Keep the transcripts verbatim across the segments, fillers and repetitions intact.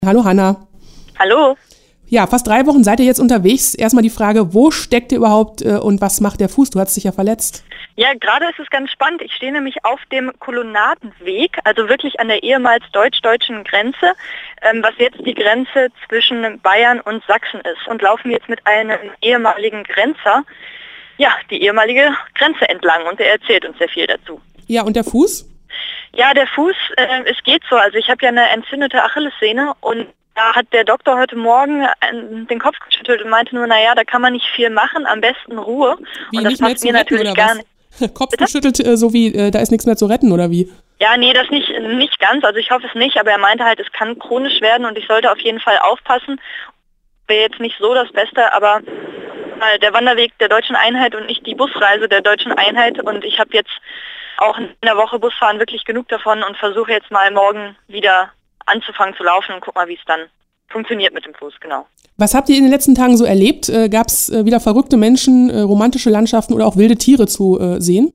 Hallo Hanna. Hallo. Ja, fast drei Wochen seid ihr jetzt unterwegs. Erstmal die Frage, wo steckt ihr überhaupt äh, und was macht der Fuß? Du hast dich ja verletzt. Ja, gerade ist es ganz spannend. Ich stehe nämlich auf dem Kolonnadenweg, also wirklich an der ehemals deutsch-deutschen Grenze, ähm, was jetzt die Grenze zwischen Bayern und Sachsen ist. Und laufen jetzt mit einem ehemaligen Grenzer, ja, die ehemalige Grenze entlang. Und er erzählt uns sehr viel dazu. Ja, und der Fuß? Ja, der Fuß, äh, es geht so. Also ich habe ja eine entzündete Achillessehne und da hat der Doktor heute Morgen den Kopf geschüttelt und meinte nur, naja, da kann man nicht viel machen, am besten Ruhe. Wie, und das nicht mehr passt zu mir retten, natürlich oder gar was? nicht. Kopf Bitte? geschüttelt, äh, so wie, äh, da ist nichts mehr zu retten, oder wie? Ja, nee, das nicht, nicht ganz, also ich hoffe es nicht, aber er meinte halt, es kann chronisch werden und ich sollte auf jeden Fall aufpassen. Wäre jetzt nicht so das Beste, aber der Wanderweg der Deutschen Einheit und nicht die Busreise der Deutschen Einheit, und ich habe jetzt auch in der Woche Busfahren wirklich genug davon und versuche jetzt mal morgen wieder anzufangen zu laufen und guck mal, wie es dann funktioniert mit dem Fuß, genau. Was habt ihr in den letzten Tagen so erlebt? Äh, Gab es äh, wieder verrückte Menschen, äh, romantische Landschaften oder auch wilde Tiere zu äh, sehen?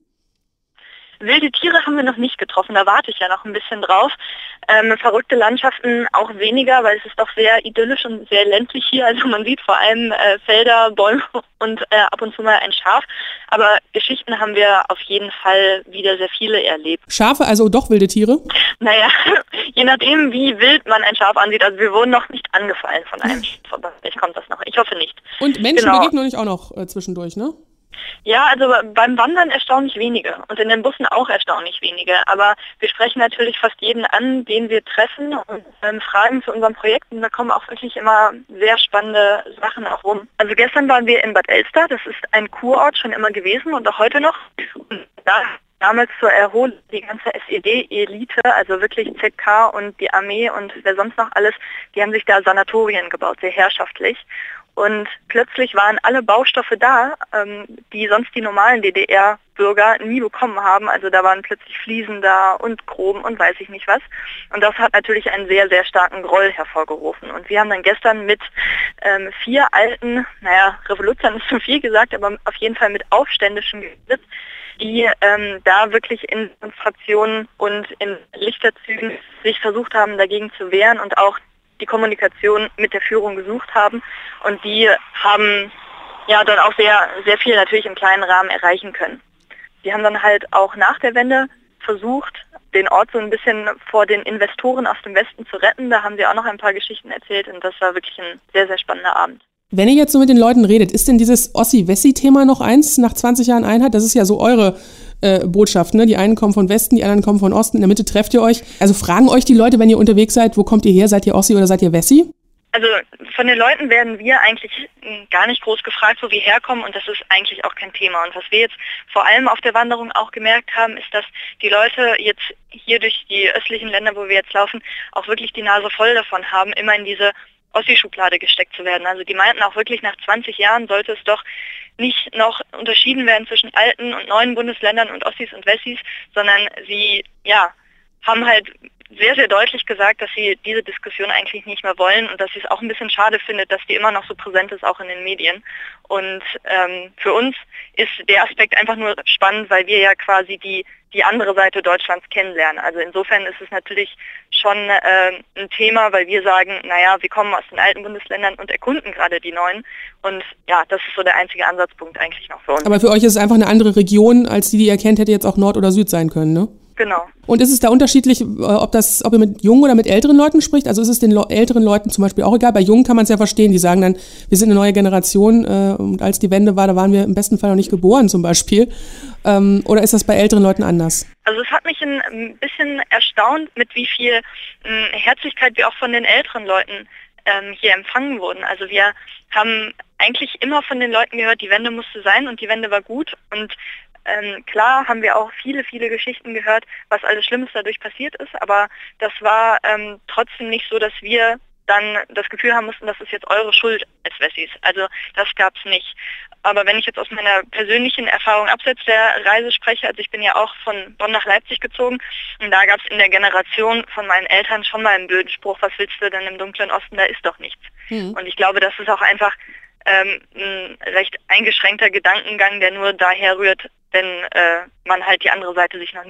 Wilde Tiere haben wir noch nicht getroffen, da warte ich ja noch ein bisschen drauf. Ähm, verrückte Landschaften auch weniger, weil es ist doch sehr idyllisch und sehr ländlich hier. Also man sieht vor allem äh, Felder, Bäume und äh, ab und zu mal ein Schaf. Aber Geschichten haben wir auf jeden Fall wieder sehr viele erlebt. Schafe, also doch wilde Tiere? Naja, je nachdem, wie wild man ein Schaf ansieht. Also wir wurden noch nicht angefallen von einem Schaf, aber vielleicht kommt das noch. Ich hoffe nicht. Und Menschen Genau. begegnen euch auch noch äh, zwischendurch, ne? Ja, also beim Wandern erstaunlich wenige und in den Bussen auch erstaunlich wenige. Aber wir sprechen natürlich fast jeden an, den wir treffen, und ähm, fragen zu unseren Projekten. Da kommen auch wirklich immer sehr spannende Sachen auch rum. Also gestern waren wir in Bad Elster, das ist ein Kurort schon immer gewesen und auch heute noch. Und da damals zur Erholung die ganze S E D-Elite, also wirklich Z K und die Armee und wer sonst noch alles, die haben sich da Sanatorien gebaut, sehr herrschaftlich. Und plötzlich waren alle Baustoffe da, ähm, die sonst die normalen D D R-Bürger nie bekommen haben. Also da waren plötzlich Fliesen da und Gruben und weiß ich nicht was. Und das hat natürlich einen sehr, sehr starken Groll hervorgerufen. Und wir haben dann gestern mit ähm, vier alten, naja, Revoluzern ist zu viel gesagt, aber auf jeden Fall mit Aufständischen gesetzt, die ähm, da wirklich in Demonstrationen und in Lichterzügen sich versucht haben, dagegen zu wehren und auch die Kommunikation mit der Führung gesucht haben, und die haben ja dann auch sehr, sehr viel natürlich im kleinen Rahmen erreichen können. Die haben dann halt auch nach der Wende versucht, den Ort so ein bisschen vor den Investoren aus dem Westen zu retten. Da haben sie auch noch ein paar Geschichten erzählt und das war wirklich ein sehr, sehr spannender Abend. Wenn ihr jetzt so mit den Leuten redet, ist denn dieses Ossi-Wessi-Thema noch eins nach zwanzig Jahren Einheit? Das ist ja so eure äh, Botschaft, ne? Die einen kommen von Westen, die anderen kommen von Osten, in der Mitte trefft ihr euch. Also fragen euch die Leute, wenn ihr unterwegs seid, wo kommt ihr her? Seid ihr Ossi oder seid ihr Wessi? Also von den Leuten werden wir eigentlich gar nicht groß gefragt, wo wir herkommen, und das ist eigentlich auch kein Thema. Und was wir jetzt vor allem auf der Wanderung auch gemerkt haben, ist, dass die Leute jetzt hier durch die östlichen Länder, wo wir jetzt laufen, auch wirklich die Nase voll davon haben, immer in diese Ossi-Schublade gesteckt zu werden. Also die meinten auch wirklich, nach zwanzig Jahren sollte es doch nicht noch unterschieden werden zwischen alten und neuen Bundesländern und Ossis und Wessis, sondern sie ja haben halt sehr, sehr deutlich gesagt, dass sie diese Diskussion eigentlich nicht mehr wollen und dass sie es auch ein bisschen schade findet, dass die immer noch so präsent ist, auch in den Medien. Und ähm, für uns ist der Aspekt einfach nur spannend, weil wir ja quasi die, die andere Seite Deutschlands kennenlernen. Also insofern ist es natürlich schon äh, ein Thema, weil wir sagen, naja, wir kommen aus den alten Bundesländern und erkunden gerade die neuen. Und ja, das ist so der einzige Ansatzpunkt eigentlich noch für uns. Aber für euch ist es einfach eine andere Region, als die, die ihr kennt, hätte jetzt auch Nord oder Süd sein können, ne? Genau. Und ist es da unterschiedlich, ob das, ob ihr mit jungen oder mit älteren Leuten spricht? Also ist es den Le- älteren Leuten zum Beispiel auch egal? Bei Jungen kann man es ja verstehen, die sagen dann, wir sind eine neue Generation äh, und als die Wende war, da waren wir im besten Fall noch nicht geboren zum Beispiel. Ähm, oder ist das bei älteren Leuten anders? Also es hat mich ein, ein bisschen erstaunt, mit wie viel ähm, Herzlichkeit wir auch von den älteren Leuten ähm, hier empfangen wurden. Also wir haben eigentlich immer von den Leuten gehört, die Wende musste sein und die Wende war gut, und Ähm, klar haben wir auch viele, viele Geschichten gehört, was alles Schlimmes dadurch passiert ist, aber das war ähm, trotzdem nicht so, dass wir dann das Gefühl haben mussten, das ist jetzt eure Schuld als Wessis. Also das gab es nicht. Aber wenn ich jetzt aus meiner persönlichen Erfahrung abseits der Reise spreche, also ich bin ja auch von Bonn nach Leipzig gezogen, und da gab es in der Generation von meinen Eltern schon mal einen blöden Spruch, was willst du denn im dunklen Osten, da ist doch nichts. Mhm. Und ich glaube, das ist auch einfach ähm, ein recht eingeschränkter Gedankengang, der nur daher rührt, wenn äh, man halt die andere Seite sich noch nie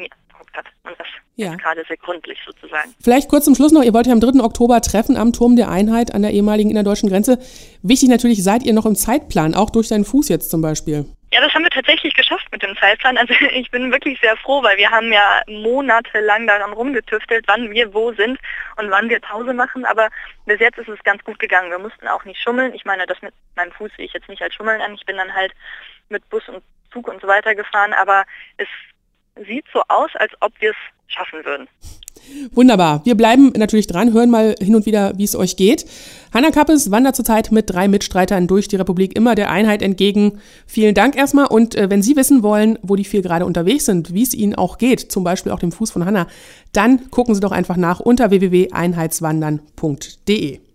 angeguckt hat. Und das ja. ist gerade sehr gründlich sozusagen. Vielleicht kurz zum Schluss noch, ihr wollt ja am dritten Oktober treffen am Turm der Einheit an der ehemaligen innerdeutschen Grenze. Wichtig natürlich, seid ihr noch im Zeitplan, auch durch deinen Fuß jetzt zum Beispiel? Ja, das haben wir tatsächlich geschafft mit dem Zeitplan. Also ich bin wirklich sehr froh, weil wir haben ja monatelang daran rumgetüftelt, wann wir wo sind und wann wir Pause machen. Aber bis jetzt ist es ganz gut gegangen. Wir mussten auch nicht schummeln. Ich meine, das mit meinem Fuß sehe ich jetzt nicht als Schummeln an. Ich bin dann halt mit Bus und Zug und so weiter gefahren. Aber es sieht so aus, als ob wir es schaffen würden. Wunderbar. Wir bleiben natürlich dran, hören mal hin und wieder, wie es euch geht. Hanna Kappes wandert zurzeit mit drei Mitstreitern durch die Republik immer der Einheit entgegen. Vielen Dank erstmal. Und äh, wenn Sie wissen wollen, wo die vier gerade unterwegs sind, wie es ihnen auch geht, zum Beispiel auch dem Fuß von Hanna, dann gucken Sie doch einfach nach unter w w w punkt einheitswandern punkt d e.